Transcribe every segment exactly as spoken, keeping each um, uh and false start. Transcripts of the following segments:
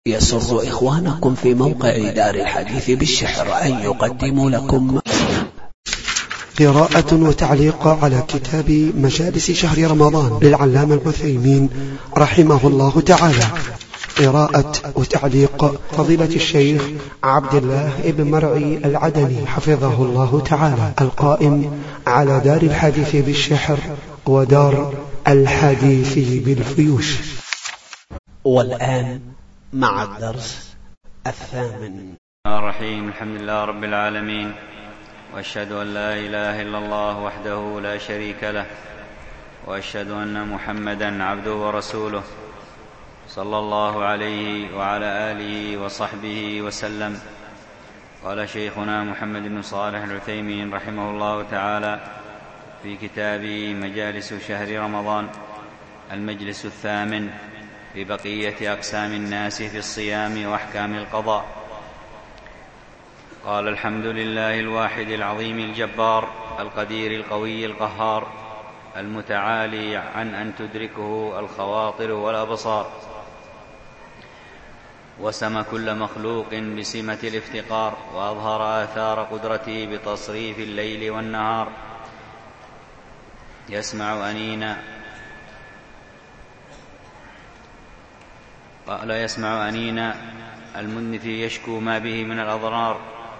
يسر إخوانكم في موقع دار الحديث بالشحر أن يقدموا لكم قراءة وتعليق على كتاب مجالس شهر رمضان للعلامة العثيمين رحمه الله تعالى. قراءة وتعليق فضيلة الشيخ عبد الله ابن مرعي العدني حفظه الله تعالى، القائم على دار الحديث بالشحر ودار الحديث بالفيوش. والآن مع الدرس الثامن. الرحيم. الحمد لله رب العالمين، وأشهد أن لا إله إلا الله وحده لا شريك له، وأشهد أن محمدا عبده ورسوله صلى الله عليه وعلى آله وصحبه وسلم. قال شيخنا محمد بن صالح العثيمين رحمه الله تعالى في كتابه مجالس شهر رمضان المجلس الثامن في بقية أقسام الناس في الصيام وأحكام القضاء. قال: الحمد لله الواحد العظيم الجبار القدير القوي القهار المتعالي عن أن تدركه الخواطر والأبصار، وسم كل مخلوق بسمة الافتقار، وأظهر آثار قدرته بتصريف الليل والنهار. يسمع أنين قال يسمع أنين المنف يشكو ما به من الأضرار،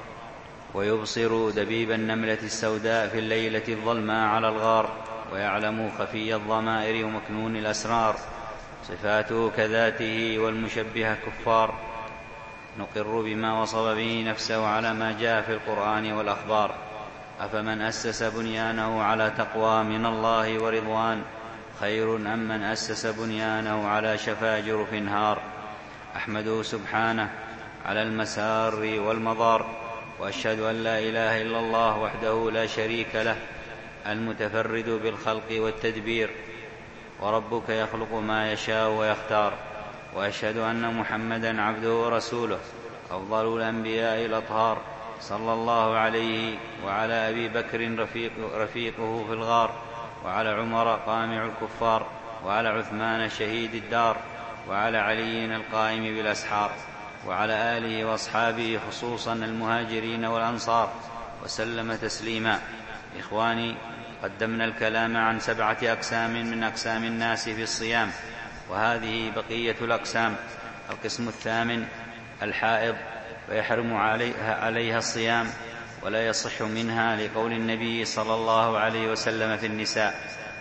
ويبصر دبيب النملة السوداء في الليلة الظلماء على الغار، ويعلم خفي الضمائر ومكنون الأسرار. صفاته كذاته والمشبهة كفار، نقر بما وصف به نفسه على ما جاء في القرآن والأخبار. أفمن أسس بنيانه على تقوى من الله ورضوان خير أم من أسس بنيانه على شفا جرف هار. أحمده سبحانه على المسار والمضار، وأشهد أن لا إله إلا الله وحده لا شريك له المتفرد بالخلق والتدبير، وربك يخلق ما يشاء ويختار. وأشهد أن محمدا عبده ورسوله أفضل الأنبياء الأطهار، صلى الله عليه وعلى أبي بكر رفيق رفيقه في الغار، وعلى عمر قامع الكفار، وعلى عثمان شهيد الدار، وعلى علي القائم بالأسحار، وعلى آله وأصحابه خصوصا المهاجرين والأنصار، وسلم تسليما. إخواني، قدمنا الكلام عن سبعة أقسام من أقسام الناس في الصيام، وهذه بقية الأقسام. القسم الثامن الحائض، ويحرم عليها, عليها الصيام ولا يصح منها، لقول النبي صلى الله عليه وسلم في النساء: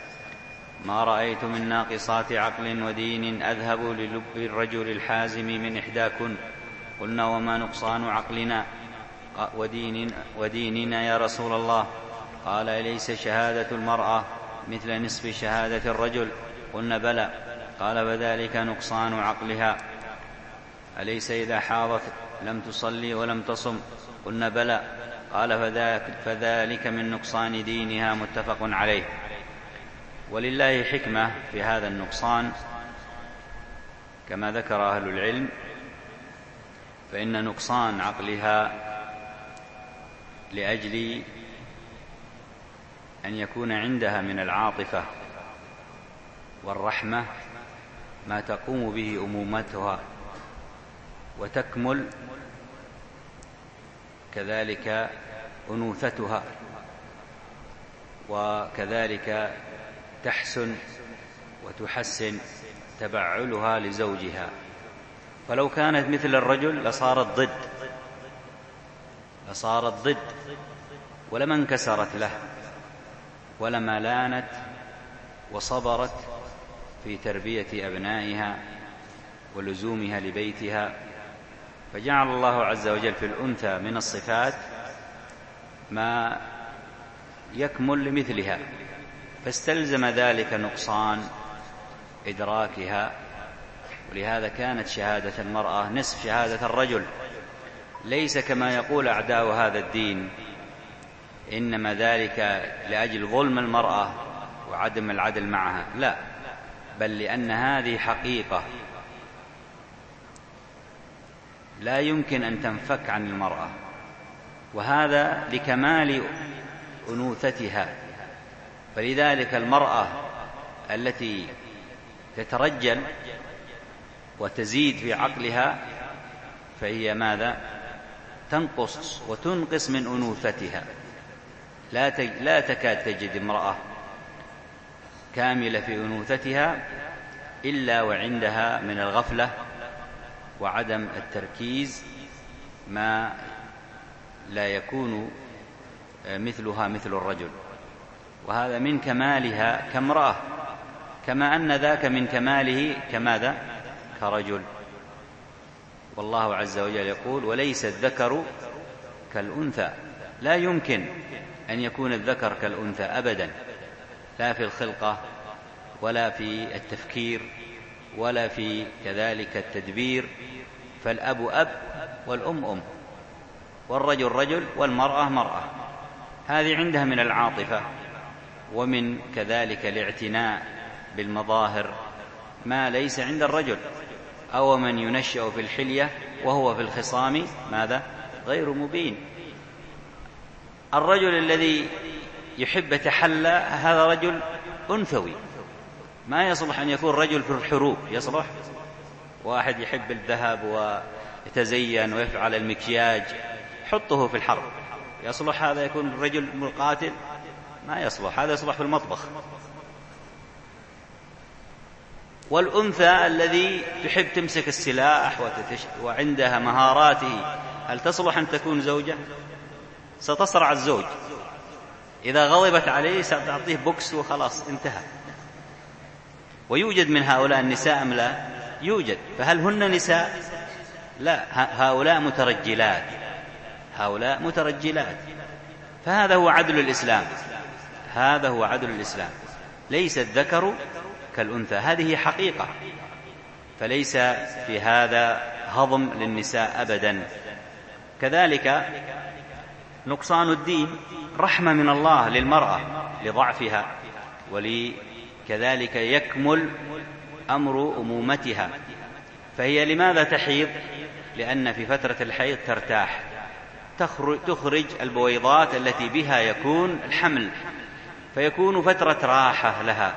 ما رأيت من ناقصات عقل ودين أذهب للب الرجل الحازم من إحداكن. قلنا: وما نقصان عقلنا ودين وديننا يا رسول الله؟ قال: أليس شهادة المرأة مثل نصف شهادة الرجل؟ قلنا: بلى. قال: فذلك نقصان عقلها. أليس إذا حاضت لم تصلي ولم تصم؟ قلنا: بلى. قال: فذلك من نقصان دينها. متفق عليه. ولله حكمة في هذا النقصان كما ذكر أهل العلم، فإن نقصان عقلها لأجل أن يكون عندها من العاطفة والرحمة ما تقوم به أمومتها وتكمل كذلك أنوثتها، وكذلك تحسن وتحسن تبعلها لزوجها. فلو كانت مثل الرجل لصارت ضد لصارت ضد ولما انكسرت له، ولما لانت وصبرت في تربية أبنائها ولزومها لبيتها. فجعل الله عز وجل في الأنثى من الصفات ما يكمل لمثلها، فاستلزم ذلك نقصان إدراكها. ولهذا كانت شهادة المرأة نصف شهادة الرجل، ليس كما يقول أعداء هذا الدين إنما ذلك لأجل ظلم المرأة وعدم العدل معها، لا، بل لأن هذه حقيقة لا يمكن أن تنفك عن المرأة، وهذا لكمال أنوثتها. فلذلك المرأة التي تترجل وتزيد في عقلها فهي ماذا؟ تنقص وتنقص من أنوثتها. لا لا تكاد تجد امرأة كاملة في أنوثتها إلا وعندها من الغفلة وعدم التركيز ما لا يكون مثلها مثل الرجل، وهذا من كمالها كامرأة، كما أن ذاك من كماله كماذا؟ كرجل. والله عز وجل يقول: وليس الذكر كالأنثى. لا يمكن أن يكون الذكر كالأنثى أبدا، لا في الخلقة ولا في التفكير ولا في كذلك التدبير. فالأب أب والأم أم والرجل رجل والمرأة مرأة. هذه عندها من العاطفة ومن كذلك الاعتناء بالمظاهر ما ليس عند الرجل. أو من ينشأ في الحلية وهو في الخصام ماذا؟ غير مبين. الرجل الذي يحب يتحلى هذا رجل أنثوي، ما يصلح أن يكون رجل في الحروب. يصلح واحد يحب الذهب ويتزين ويفعل المكياج، حطه في الحرب، يصلح هذا يكون رجل مقاتل؟ ما يصلح، هذا يصلح في المطبخ. والأنثى الذي تحب تمسك السلاح وعندها مهاراته، هل تصلح أن تكون زوجة؟ ستصرع الزوج، إذا غضبت عليه ستعطيه بوكس وخلاص انتهى. ويوجد من هؤلاء النساء أم لا؟ يوجد. فهل هن نساء؟ لا، هؤلاء مترجلات، هؤلاء مترجلات. فهذا هو عدل الإسلام، هذا هو عدل الإسلام. ليس الذكر كالأنثى، هذه حقيقة. فليس في هذا هضم للنساء أبدا. كذلك نقصان الدين رحمة من الله للمرأة لضعفها، ولكذلك يكمل أمر أمومتها. فهي لماذا تحيض؟ لأن في فترة الحيض ترتاح، تخرج البويضات التي بها يكون الحمل، فيكون فترة راحة لها.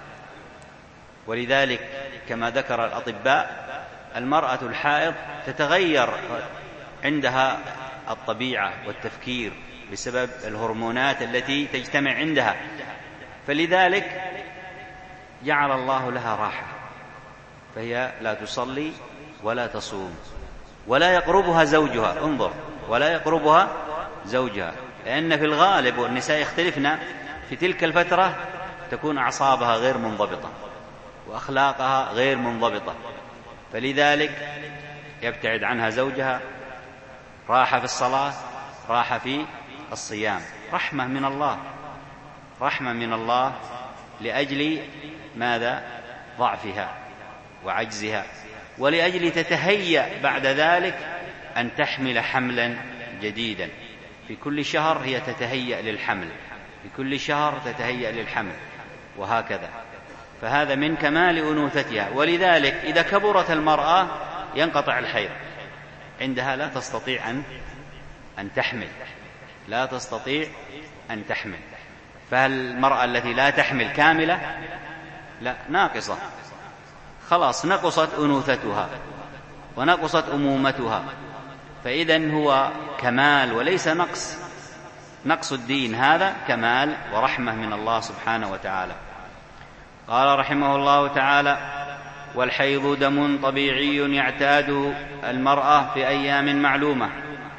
ولذلك كما ذكر الأطباء المرأة الحائض تتغير عندها الطبيعة والتفكير بسبب الهرمونات التي تجتمع عندها، فلذلك جعل الله لها راحة، فهي لا تصلي ولا تصوم ولا يقربها زوجها. انظر، ولا يقربها زوجها، لأن في الغالب والنساء يختلفن في تلك الفترة تكون أعصابها غير منضبطة وأخلاقها غير منضبطة، فلذلك يبتعد عنها زوجها. راحة في الصلاة، راحة في الصيام. رحمة من الله، رحمة من الله لأجل ماذا؟ ضعفها وعجزها، ولأجل تتهيأ بعد ذلك أن تحمل حملا جديدا. في كل شهر هي تتهيأ للحمل، في كل شهر تتهيأ للحمل، وهكذا. فهذا من كمال أنوثتها. ولذلك إذا كبرت المرأة ينقطع الحيض عندها، لا تستطيع أن أن تحمل، لا تستطيع أن تحمل. فالمرأة التي لا تحمل كاملة؟ لا، ناقصة، خلاص نقصت أنوثتها ونقصت أمومتها. فإذن هو كمال وليس نقص. نقص الدين هذا كمال ورحمة من الله سبحانه وتعالى. قال رحمه الله تعالى: والحيض دم طبيعي يعتاد المرأة في أيام معلومة.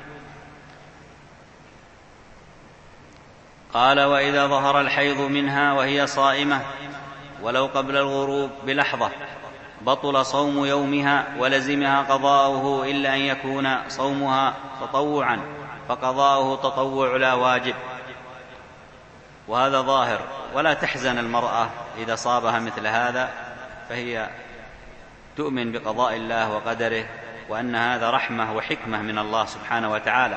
قال: وإذا ظهر الحيض منها وهي صائمة ولو قبل الغروب بلحظة بطل صوم يومها ولزمها قضاؤه، إلا أن يكون صومها تطوعا فقضاؤه تطوع لا واجب. وهذا ظاهر، ولا تحزن المرأة إذا صابها مثل هذا، فهي تؤمن بقضاء الله وقدره، وأن هذا رحمة وحكمة من الله سبحانه وتعالى.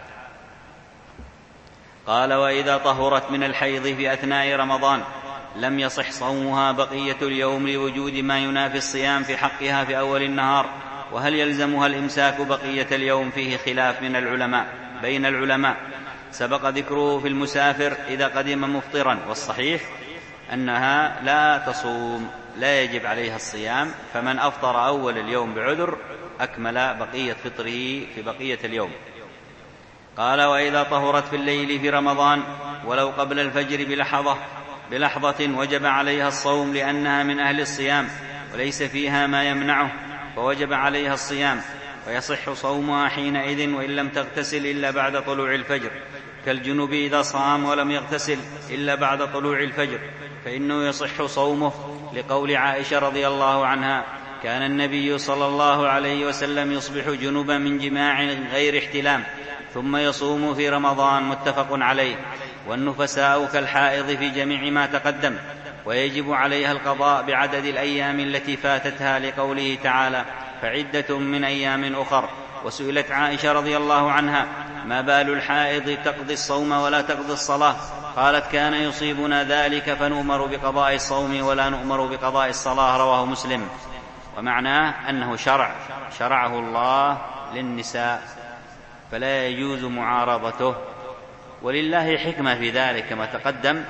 قال: وإذا طهرت من الحيض في أثناء رمضان لم يصح صومها بقية اليوم لوجود ما ينافي الصيام في حقها في أول النهار. وهل يلزمها الإمساك بقية اليوم؟ فيه خلاف من العلماء بين العلماء، سبق ذكره في المسافر إذا قدم مفطرا، والصحيح أنها لا تصوم. لا يجب عليها الصيام، فمن أفطر أول اليوم بعذر أكمل بقية فطره في بقية اليوم. قال: وإذا طهرت في الليل في رمضان ولو قبل الفجر بلحظة بلحظة وجب عليها الصوم، لأنها من أهل الصيام وليس فيها ما يمنعه، فوجب عليها الصيام، ويصح صومها حينئذ وإن لم تغتسل إلا بعد طلوع الفجر، كالجنوب إذا صام ولم يغتسل إلا بعد طلوع الفجر فإنه يصح صومه، لقول عائشة رضي الله عنها: كان النبي صلى الله عليه وسلم يصبح جنبا من جماع غير احتلام ثم يصوم في رمضان، متفق عليه. والنفساء كالحائض في جميع ما تقدم، ويجب عليها القضاء بعدد الأيام التي فاتتها، لقوله تعالى: فعدة من أيام أخر. وسئلت عائشة رضي الله عنها: ما بال الحائض تقضي الصوم ولا تقضي الصلاة؟ قالت: كان يصيبنا ذلك فنؤمر بقضاء الصوم ولا نؤمر بقضاء الصلاة. رواه مسلم. ومعناه أنه شرع شرعه الله للنساء، فلا يجوز معارضته، ولله حكمة في ذلك كما تقدم،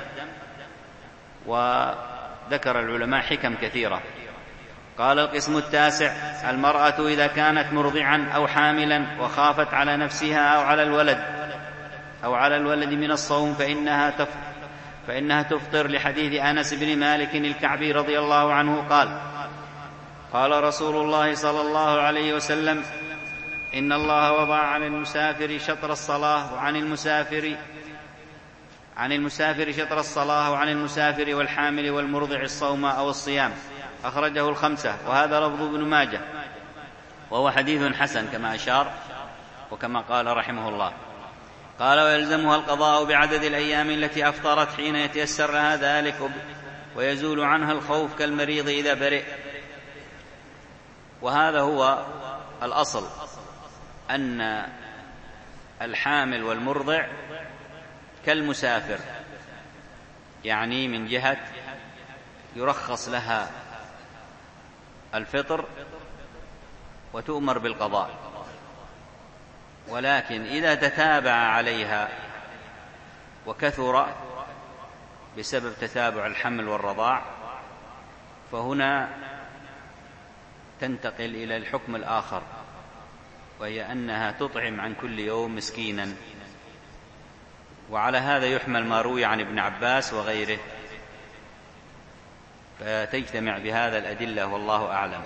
وذكر العلماء حكم كثيرة. قال: القسم التاسع: المرأة إذا كانت مرضعا أو حاملا وخافت على نفسها أو على الولد أو على الولد من الصوم فإنها تفطر, فإنها تفطر لحديث أنس بن مالك الكعبي رضي الله عنه قال: قال رسول الله صلى الله عليه وسلم: إن الله وضع عن المسافر شطر الصلاة وعن المسافر عن المسافر شطر الصلاة وعن المسافر والحامل والمرضع الصوم أو الصيام. أخرجه الخمسة، وهذا لفظ ابن ماجه، وهو حديث حسن كما أشار وكما قال رحمه الله. قال: ويلزمها القضاء بعدد الأيام التي أفطرت حين يتيسر لها ذلك، ويزول عنها الخوف كالمريض إذا برئ. وهذا هو الأصل، أن الحامل والمرضع كالمسافر، يعني من جهة يرخص لها الفطر وتؤمر بالقضاء، ولكن إذا تتابع عليها وكثر بسبب تتابع الحمل والرضاع فهنا تنتقل إلى الحكم الآخر، وهي أنها تطعم عن كل يوم مسكينا. وعلى هذا يحمل ما روي عن ابن عباس وغيره، فتجتمع بهذا الأدلة والله أعلم.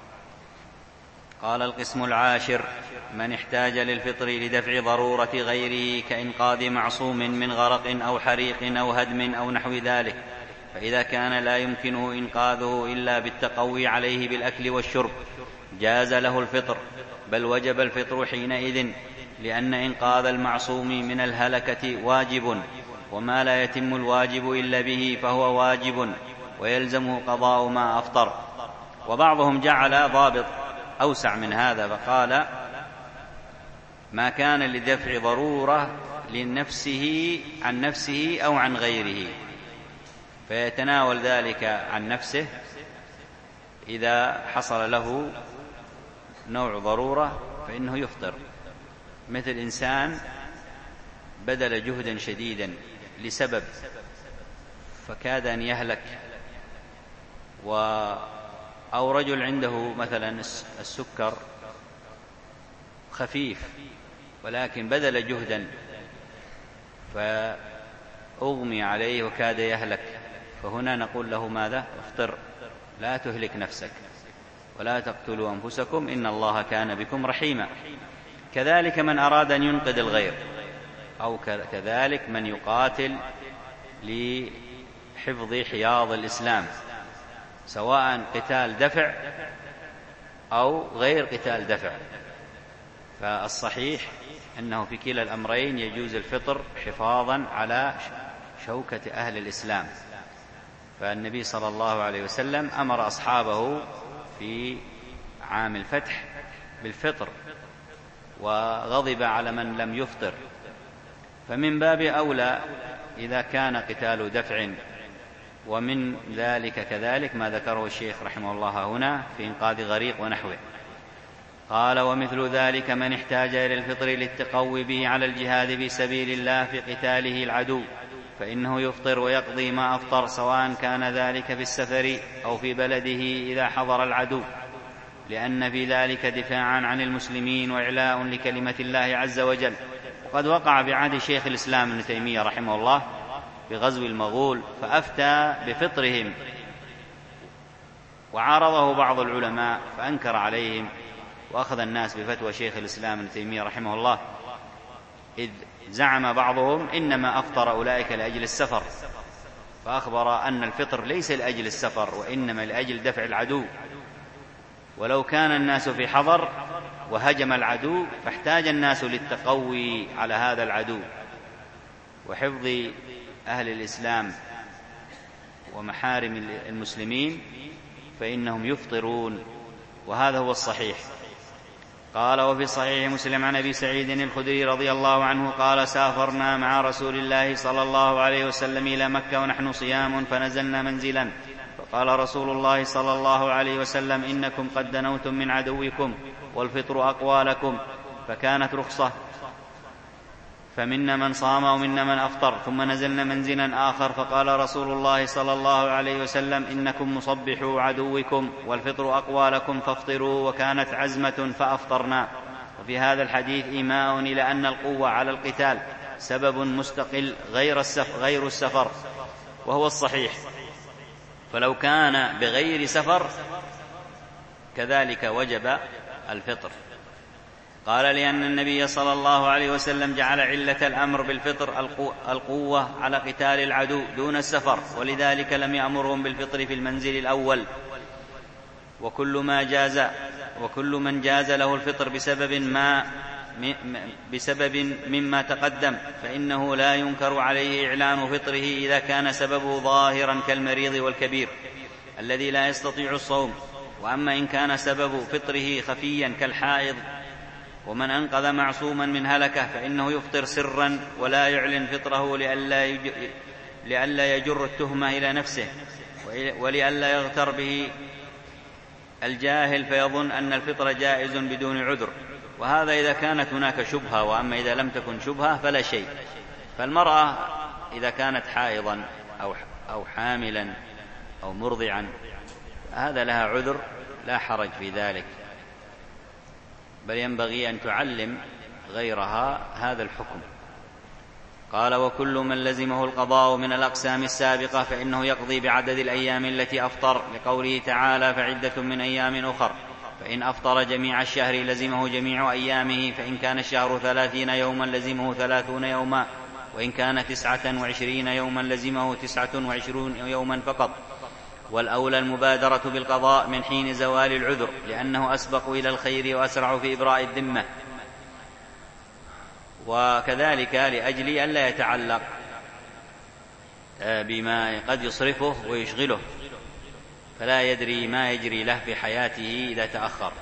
قال: القسم العاشر: من احتاج للفطر لدفع ضرورة غيره كإنقاذ معصوم من غرق أو حريق أو هدم أو نحو ذلك، فإذا كان لا يمكنه إنقاذه إلا بالتقوي عليه بالأكل والشرب جاز له الفطر، بل وجب الفطر حينئذ، لأن إنقاذ المعصوم من الهلكة واجب، وما لا يتم الواجب إلا به فهو واجب، ويلزمه قضاء ما أفطر. وبعضهم جعل ضابط أوسع من هذا فقال: ما كان لدفع ضرورة لنفسه عن نفسه أو عن غيره، فيتناول ذلك عن نفسه إذا حصل له نوع ضرورة فإنه يفطر، مثل إنسان بذل جهدا شديدا لسبب فكاد أن يهلك، و أو رجل عنده مثلا السكر خفيف ولكن بذل جهدا فأغمي عليه وكاد يهلك، فهنا نقول له ماذا؟ افطر، لا تهلك نفسك، ولا تقتلوا أنفسكم إن الله كان بكم رحيما. كذلك من أراد أن ينقذ الغير، أو كذلك من يقاتل لحفظ حياض الإسلام، سواء قتال دفع أو غير قتال دفع، فالصحيح أنه في كلا الأمرين يجوز الفطر حفاظا على شوكة أهل الإسلام. فالنبي صلى الله عليه وسلم أمر أصحابه في عام الفتح بالفطر، وغضب على من لم يفطر، فمن باب أولى إذا كان قتال دفع. ومن ذلك كذلك ما ذكره الشيخ رحمه الله هنا في إنقاذ غريق ونحوه. قال: ومثل ذلك من احتاج إلى الفطر للتقوي به على الجهاد في سبيل الله في قتاله العدو، فإنه يفطر ويقضي ما أفطر، سواء كان ذلك في السفر أو في بلده إذا حضر العدو، لأن في ذلك دفاعا عن المسلمين وإعلاء لكلمة الله عز وجل. وقد وقع في عهد شيخ الإسلام ابن تيمية رحمه الله بغزو المغول فأفتى بفطرهم، وعارضه بعض العلماء فأنكر عليهم، وأخذ الناس بفتوى شيخ الإسلام ابن تيمية رحمه الله، إذ زعم بعضهم إنما أفطر أولئك لأجل السفر، فأخبر أن الفطر ليس لأجل السفر وإنما لأجل دفع العدو. ولو كان الناس في حضر وهجم العدو فاحتاج الناس للتقوي على هذا العدو وحفظ أهل الإسلام ومحارم المسلمين، فإنهم يفطرون، وهذا هو الصحيح. قال: وفي صحيح مسلم عن أبي سعيد الخدري رضي الله عنه قال: سافرنا مع رسول الله صلى الله عليه وسلم إلى مكة ونحن صيام، فنزلنا منزلا، فقال رسول الله صلى الله عليه وسلم: إنكم قد دنوتم من عدوكم والفطر أقوى لكم، فكانت رخصة، فمنا من صام ومنا من أفطر. ثم نزلنا منزلا آخر، فقال رسول الله صلى الله عليه وسلم: إنكم مصبحوا عدوكم والفطر أقوى لكم، فافطروا، وكانت عزمة فأفطرنا. وفي هذا الحديث إيماء إلى أن القوة على القتال سبب مستقل غير السفر, غير السفر وهو الصحيح، فلو كان بغير سفر كذلك وجب الفطر. قال: لأن النبي صلى الله عليه وسلم جعل علة الأمر بالفطر القوة على قتال العدو دون السفر، ولذلك لم يأمرهم بالفطر في المنزل الأول. وكل ما جاز وكل من جاز له الفطر بسبب ما بسبب مما تقدم فإنه لا ينكر عليه إعلان فطره إذا كان سببه ظاهرا كالمريض والكبير الذي لا يستطيع الصوم. وأما إن كان سبب فطره خفيا كالحائض ومن أنقذ معصوما من هلكة فإنه يفطر سرا ولا يعلن فطره لئلا يجر التهمة إلى نفسه ولئلا يغتر به الجاهل فيظن أن الفطر جائز بدون عذر. وهذا إذا كانت هناك شبهة، وأما إذا لم تكن شبهة فلا شيء. فالمرأة إذا كانت حائضا أو حاملا أو مرضعا هذا لها عذر لا حرج في ذلك، بل ينبغي أن تعلم غيرها هذا الحكم. قال: وكل من لزمه القضاء من الأقسام السابقة فإنه يقضي بعدد الأيام التي أفطر، لقوله تعالى: فعدة من أيام أخر. فإن أفطر جميع الشهر لزمه جميع أيامه، فإن كان الشهر ثلاثين يوما لزمه ثلاثون يوما، وإن كان تسعة وعشرين يوما لزمه تسعة وعشرون يوما فقط. والأولى المبادرة بالقضاء من حين زوال العذر، لأنه أسبق إلى الخير وأسرع في إبراء الذمة، وكذلك لأجل ألا يتعلق بما قد يصرفه ويشغله، فلا يدري ما يجري له في حياته إذا تأخر.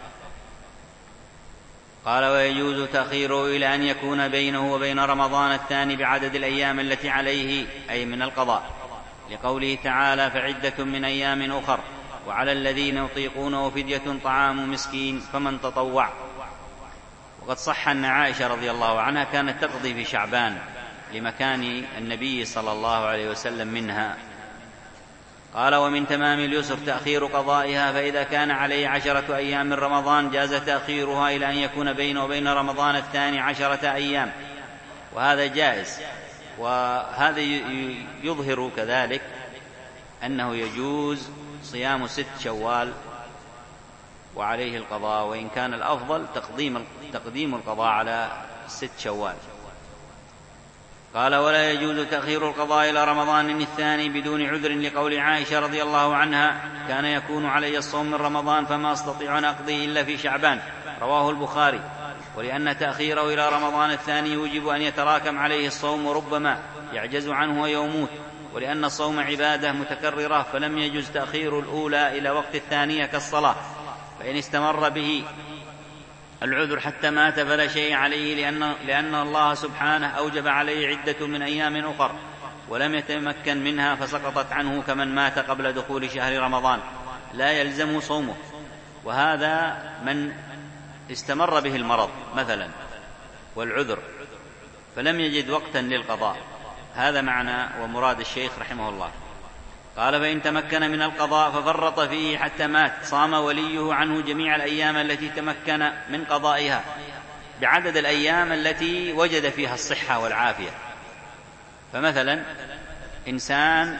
قال: ويجوز تأخيره إلى أن يكون بينه وبين رمضان الثاني بعدد الأيام التي عليه، أي من القضاء، لقوله تعالى: فعدة من أيام أخر. وعلى الذين يطيقونه فدية طعام مسكين فمن تطوع. وقد صح أن عائشة رضي الله عنها كانت تقضي في شعبان لمكان النبي صلى الله عليه وسلم منها. قال: ومن تمام اليسر تأخير قضائها، فإذا كان عليه عشرة أيام من رمضان جاز تأخيرها إلى أن يكون بينه وبين رمضان الثاني عشرة أيام، وهذا جائز. وهذا يظهر كذلك أنه يجوز صيام ست شوال وعليه القضاء، وإن كان الأفضل تقديم تقديم القضاء على ست شوال. قال: ولا يجوز تأخير القضاء إلى رمضان الثاني بدون عذر، لقول عائشة رضي الله عنها: كان يكون علي الصوم من رمضان فما أستطيع أن أقضيه إلا في شعبان، رواه البخاري. ولأن تأخيره إلى رمضان الثاني يوجب أن يتراكم عليه الصوم وربما يعجز عنه ويموت، ولأن الصوم عبادة متكررة، فلم يجوز تأخير الأولى إلى وقت الثانية كالصلاة، فإن استمر به العذر حتى مات فلا شيء عليه، لأن, لأن الله سبحانه أوجب عليه عدة من أيام أخر ولم يتمكن منها فسقطت عنه كمن مات قبل دخول شهر رمضان لا يلزم صومه. وهذا من استمر به المرض مثلا والعذر فلم يجد وقتا للقضاء، هذا معنى ومراد الشيخ رحمه الله. قال: فإن تمكن من القضاء ففرط فيه حتى مات صام وليه عنه جميع الأيام التي تمكن من قضائها بعدد الأيام التي وجد فيها الصحة والعافية. فمثلا إنسان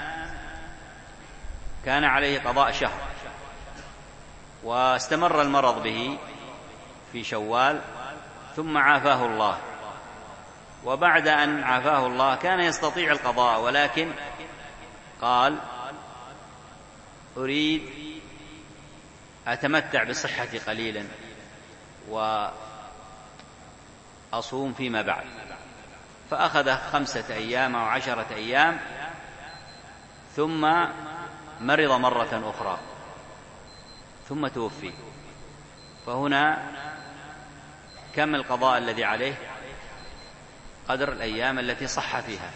كان عليه قضاء شهر واستمر المرض به في شوال ثم عافاه الله، وبعد أن عافاه الله كان يستطيع القضاء، ولكن قال: أريد أتمتع بصحتي قليلا وأصوم فيما بعد، فأخذ خمسة أيام أو عشرة أيام ثم مرض مرة أخرى ثم توفي. فهنا كم القضاء الذي عليه؟ قدر الأيام التي صح فيها،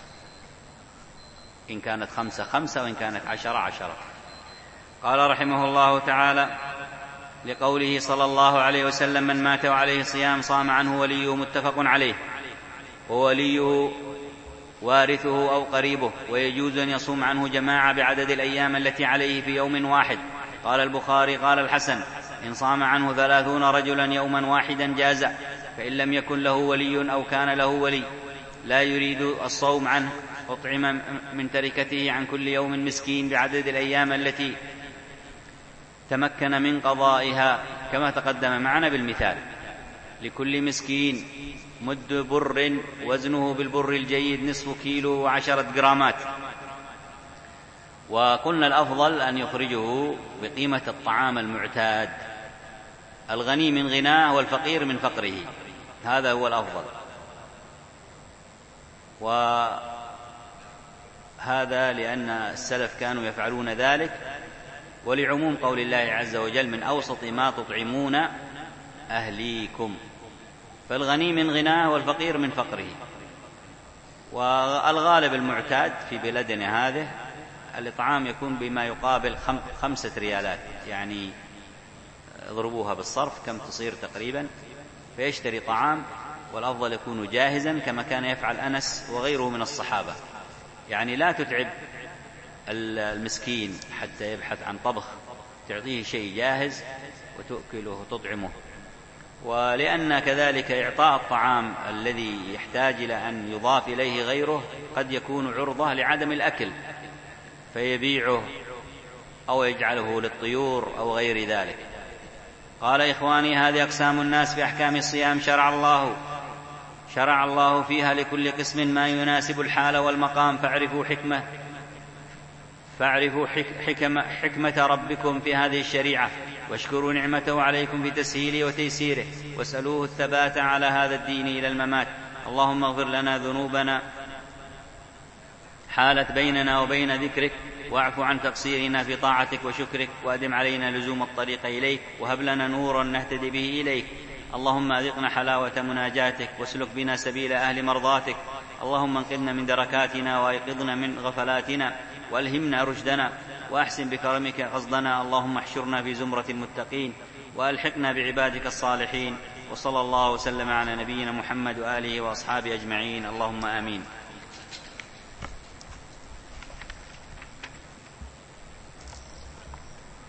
إن كانت خمسة خمسة وإن كانت عشرة عشرة. قال رحمه الله تعالى: لقوله صلى الله عليه وسلم: من مات وعليه صيام صام عنه وليه، متفق عليه، ووليه وارثه أو قريبه، ويجوز أن يصوم عنه جماعة بعدد الأيام التي عليه في يوم واحد. قال البخاري: قال الحسن: إن صام عنه ثلاثون رجلا يوما واحدا جاز، فإن لم يكن له ولي أو كان له ولي لا يريد الصوم عنه أطعم من تركته عن كل يوم مسكين بعدد الأيام التي تمكن من قضائها، كما تقدم معنا بالمثال. لكل مسكين مد بر وزنه بالبر الجيد نصف كيلو وعشرة جرامات. وقلنا الأفضل أن يخرجه بقيمة الطعام المعتاد، الغني من غناه والفقير من فقره، هذا هو الأفضل. وهذا لأن السلف كانوا يفعلون ذلك، ولعموم قول الله عز وجل: من أوسط ما تطعمون أهليكم. فالغني من غناه والفقير من فقره. والغالب المعتاد في بلدنا هذه الإطعام يكون بما يقابل خمسة ريالات، يعني اضربوها بالصرف كم تصير تقريبا، فيشتري طعام، والأفضل يكون جاهزا كما كان يفعل أنس وغيره من الصحابة. يعني لا تتعب المسكين حتى يبحث عن طبخ، تعطيه شيء جاهز وتؤكله وتطعمه. ولأن كذلك إعطاء الطعام الذي يحتاج إلى أن يضاف إليه غيره قد يكون عرضة لعدم الأكل، فيبيعه أو يجعله للطيور أو غير ذلك. قال: إخواني، هذه أقسام الناس في أحكام الصيام شرع الله شرع الله فيها لكل قسم ما يناسب الحال والمقام، فاعرفوا حكمة فاعرفوا حكمة, حكمة ربكم في هذه الشريعة، واشكروا نعمته عليكم في تسهيله وتيسيره، واسألوه الثبات على هذا الدين إلى الممات. اللهم اغفر لنا ذنوبنا حالت بيننا وبين ذكرك، واعف عن تقصيرنا في طاعتك وشكرك، وأدم علينا لزوم الطريق إليك، وهب لنا نورا نهتدي به إليك. اللهم أذقنا حلاوة مناجاتك، واسلك بنا سبيل أهل مرضاتك. اللهم انقذنا من دركاتنا، وأيقظنا من غفلاتنا، وألهمنا رشدنا، وأحسن بكرمك قصدنا. اللهم احشرنا في زمرة المتقين، وألحقنا بعبادك الصالحين. وصلى الله وسلم على نبينا محمد وآله وأصحابه أجمعين. اللهم آمين.